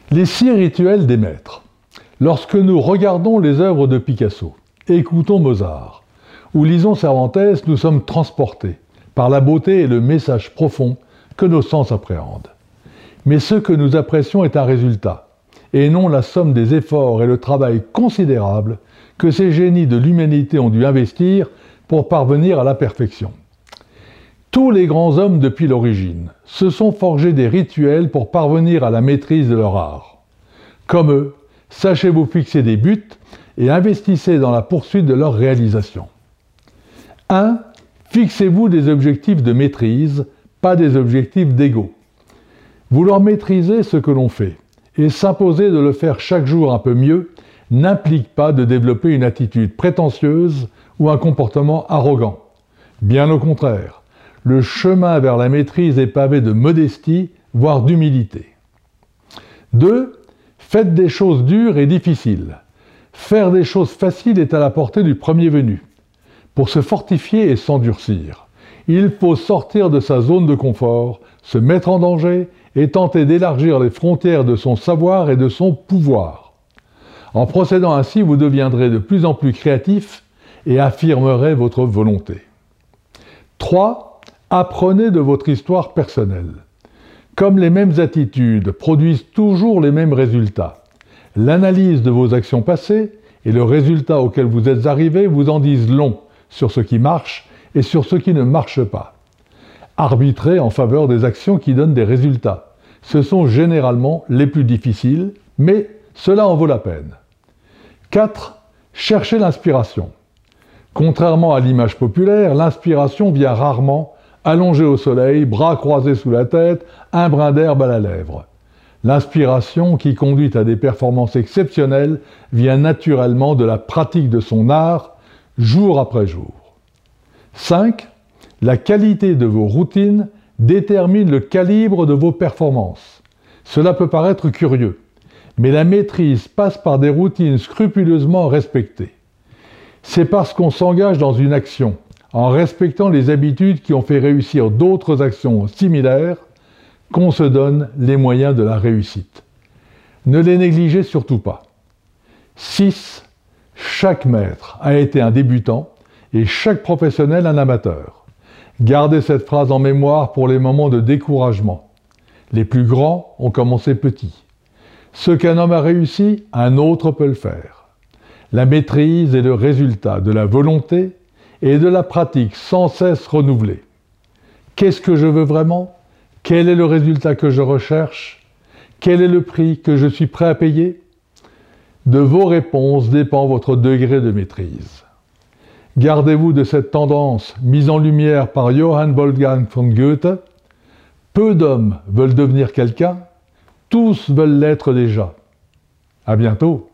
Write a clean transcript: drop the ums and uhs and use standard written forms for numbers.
Les 6 rituels des maîtres. Lorsque nous regardons les œuvres de Picasso, écoutons Mozart, ou lisons Cervantes, nous sommes transportés par la beauté et le message profond que nos sens appréhendent. Mais ce que nous apprécions est un résultat, et non la somme des efforts et le travail considérable que ces génies de l'humanité ont dû investir pour parvenir à la perfection. Tous les grands hommes depuis l'origine se sont forgés des rituels pour parvenir à la maîtrise de leur art. Comme eux, sachez vous fixer des buts et investissez dans la poursuite de leur réalisation. 1. Fixez-vous des objectifs de maîtrise, pas des objectifs d'ego. Vouloir maîtriser ce que l'on fait et s'imposer de le faire chaque jour un peu mieux n'implique pas de développer une attitude prétentieuse ou un comportement arrogant. Bien au contraire, le chemin vers la maîtrise est pavé de modestie, voire d'humilité. 2. Faites des choses dures et difficiles. Faire des choses faciles est à la portée du premier venu. Pour se fortifier et s'endurcir, il faut sortir de sa zone de confort, se mettre en danger et tenter d'élargir les frontières de son savoir et de son pouvoir. En procédant ainsi, vous deviendrez de plus en plus créatif et affirmerez votre volonté. 3. Apprenez de votre histoire personnelle. Comme les mêmes attitudes produisent toujours les mêmes résultats, l'analyse de vos actions passées et le résultat auquel vous êtes arrivé vous en disent long sur ce qui marche et sur ce qui ne marche pas. Arbitrez en faveur des actions qui donnent des résultats. Ce sont généralement les plus difficiles, mais cela en vaut la peine. 4. Cherchez l'inspiration. Contrairement à l'image populaire, l'inspiration vient rarement allongé au soleil, bras croisés sous la tête, un brin d'herbe à la lèvre. L'inspiration qui conduit à des performances exceptionnelles vient naturellement de la pratique de son art, jour après jour. 5. La qualité de vos routines détermine le calibre de vos performances. Cela peut paraître curieux, mais la maîtrise passe par des routines scrupuleusement respectées. C'est parce qu'on s'engage dans une action, en respectant les habitudes qui ont fait réussir d'autres actions similaires, qu'on se donne les moyens de la réussite. Ne les négligez surtout pas. 6. Chaque maître a été un débutant et chaque professionnel un amateur. Gardez cette phrase en mémoire pour les moments de découragement. Les plus grands ont commencé petits. Ce qu'un homme a réussi, un autre peut le faire. La maîtrise est le résultat de la volonté et de la pratique sans cesse renouvelée. Qu'est-ce que je veux vraiment? Quel est le résultat que je recherche? Quel est le prix que je suis prêt à payer? De vos réponses dépend votre degré de maîtrise. Gardez-vous de cette tendance mise en lumière par Johann Wolfgang von Goethe. Peu d'hommes veulent devenir quelqu'un, tous veulent l'être déjà. À bientôt.